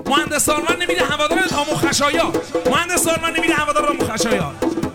مهندس سالمن نمیده هوادار دامو خشایار. مهندس سالمن نمیده هوادار دامو خشایار.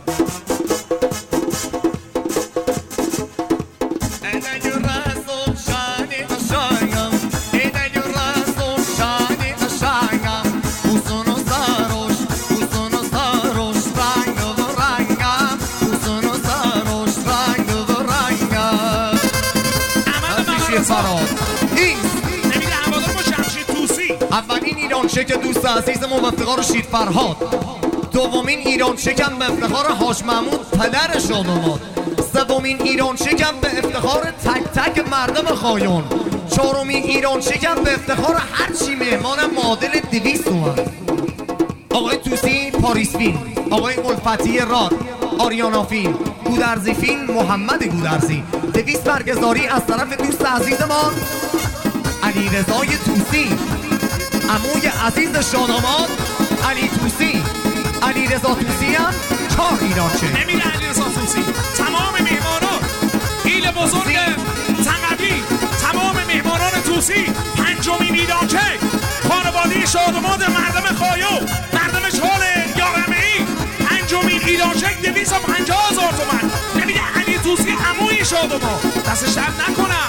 اولین ایران چک دوست عزیزمون به افتخار شید فرهاد. دومین ایران چکم به افتخار حاج محمود پدر شادوماد. سومین ایران چکم به افتخار تک تک مردم خایون. چهارمین ایران چکم به افتخار هرچی مهمانم معادل 200 تومن. آقای توسی پاریس فیلم، آقای الفتی راد، آریانا فیلم، گودرزی فیلم، محمد گودرزی. 200 برگزاری از طرف دوست عزیزمان علیرضای توسی، عموی عزیز شاداماد علی توسی. علیرضا توسی هم 4 ایران چک. نمیره علیرضا توسی. تمام مهمانان ایل بزرگ تقوی، تمام مهمانان توسی 5مین ایران چک. خانواده شاداماد مردم خایو، مردم چال یارمه‌ای 5مین ایران چک 250,000 تومان. نمیره علی توسی عموی شاداماد. دست شب نکنم.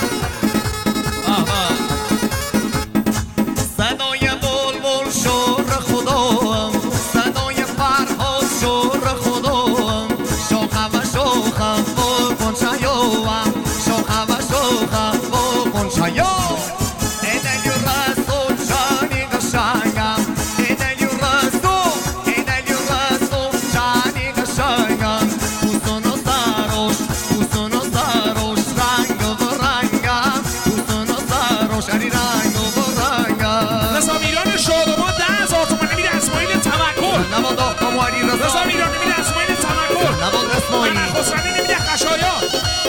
صدای بلبل شور خدام، صدای فرهاد شور خدام. شوخم و شوخم و قنچایوام، شوخم و شوخم و قنچایوام. ایدلیو رسو جانی قشنگم، ایدلیو رسو جانی قشنگم. پوستون و سروش رنگ و رنگم. پوستون و سروش علی رنگ و رضامیران شادوماد 10,000 تومان. نمیده اسماعیل تمکن. نباد آقا علی رضا. رضامیران نمیده اسماعیل تمکن. نباد اسماعیل. من خسروی نمیده خشایار.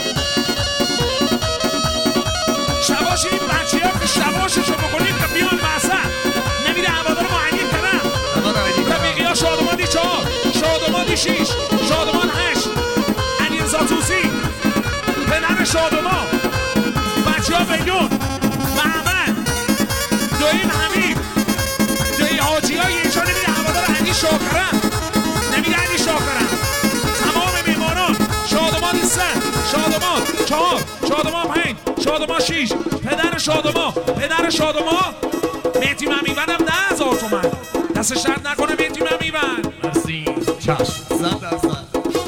شباش این بچه ها که شباششو بکنید که بیان وسط. نمیده هوادار معینی کرم. رفیقی ها شادومادی 4، شادومادی 6، شادوماد 8. علیرضا توسی پدر شادوماد، بچه ها بیون، محمد دویم حمید، دوی حاجی های اینجا نمیده هوادار علی شاکرم. نمیده علی شاکرم. تمام میمانان شادوماد 3، شادوماد 4، شادوماد 5، شادوماد 6. پدر شادوماد مهدی ممیونم 10,000 تومان. دست شرط نکنه مهدی ممیون. مرسی. چشم. 100%.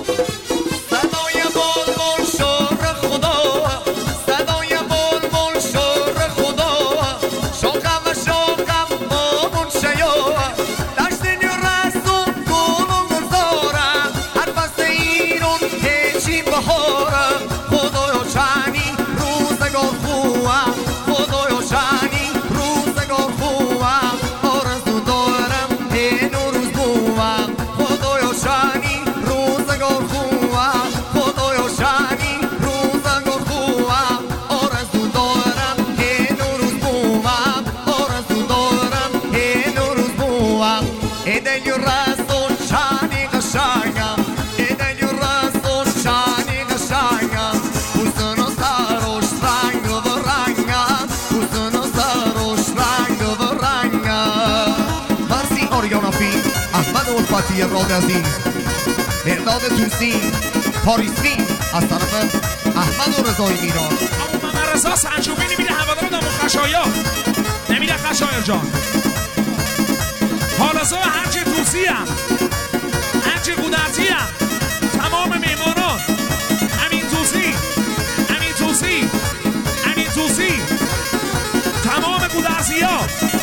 صدای بلبل شور خدا، صدای بلبل شور خدا. شوقم و شوقم با منشیا، دشت رسون گلون گلزارم. هر فصل ایران هیچی بهارم. خدایا چنی روزگار خوبم، خدایا چنی روزگار خوبم. آرزو دارم این روز بوم. خدایا چنی روزگار خوبم، خدایا چنی روزگار خوبم. آرزو دارم این روز بوم، آرزو دارم این روز بوم. ایدلیو رسون چنی قشنگم، ایدلیو رسون چنی قشنگم. پوستون و سروش رنگ و رنگم، پوستون و سروش رنگ و رنگم. مرسی آریانا فیلم، احمد الفتی راد عزیز، مرداد توسی پاریس فیلم از طرف احمد و رضای ایران. اما من رضا سنجوبی نمیده هوادار دامو خشایار. نمیده خشایار جان. حالازا هرچی توسی هم، هرچی گودرزی هم، تمام میمانان امین توسی، تمام گودرزی ها،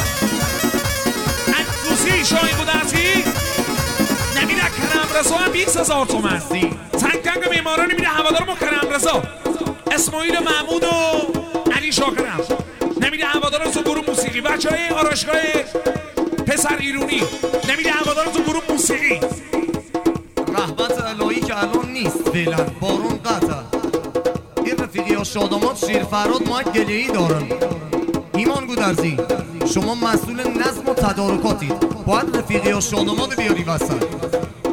امین توسی، شاهین گودرزی. نمیده کرم رضا هم 20,000 تومان. تنگ میمانان نمیده هوادار ما کرم رضا، اسماعیل محمود و علی شاکرم. نمیده هوادار تو گروه موسیقی، بچه های آرایشگاه پسر ایرونی. نمیده هوادار تو گروه موسیقی. رحمت الهی که الان نیست فعلا، بارون قطع. این رفیقی ها شاداماد شیر فراد ما گله‌ای دارن. ایمان گودرزی شما مسئول نظم و تدارکاتید، باید رفیقی ها شاداماد بیاری وسط.